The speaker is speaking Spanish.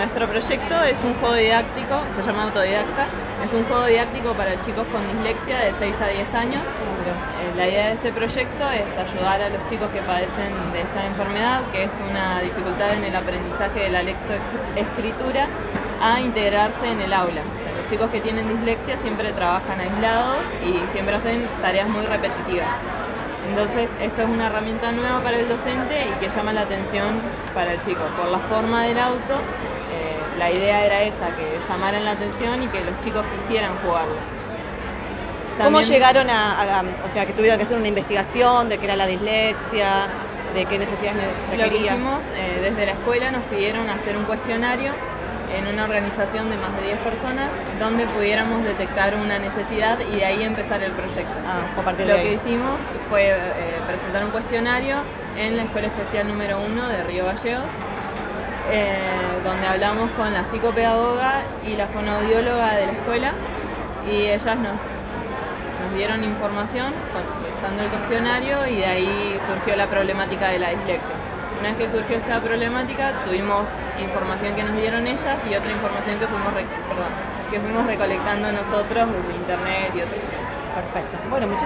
Nuestro proyecto es un juego didáctico, se llama Autodidacta, es un juego didáctico para chicos con dislexia de 6 a 10 años. La idea de este proyecto es ayudar a los chicos que padecen de esta enfermedad, que es una dificultad en el aprendizaje de la lectoescritura, a integrarse en el aula. O sea, los chicos que tienen dislexia siempre trabajan aislados y siempre hacen tareas muy repetitivas. Entonces esto es una herramienta nueva para el docente y que llama la atención para el chico. Por la forma del auto, la idea era esa, que llamaran la atención y que los chicos quisieran jugarlo. ¿Cómo llegaron o sea, que tuvieron que hacer una investigación de qué era la dislexia, de qué necesidades requería? Lo que hicimos, desde la escuela nos pidieron hacer un cuestionario en una organización de más de 10 personas donde pudiéramos detectar una necesidad y de ahí empezar el proyecto. Lo que hicimos fue presentar un cuestionario en la Escuela Especial número 1 de Río Gallegos, donde hablamos con la psicopedagoga y la fonoaudióloga de la escuela y ellas nos dieron información contestando el cuestionario y de ahí surgió la problemática de la dislexia. Una vez que surgió esta problemática, tuvimos información que nos dieron ellas y otra información que fuimos recolectando nosotros desde internet y otros. Perfecto. Bueno,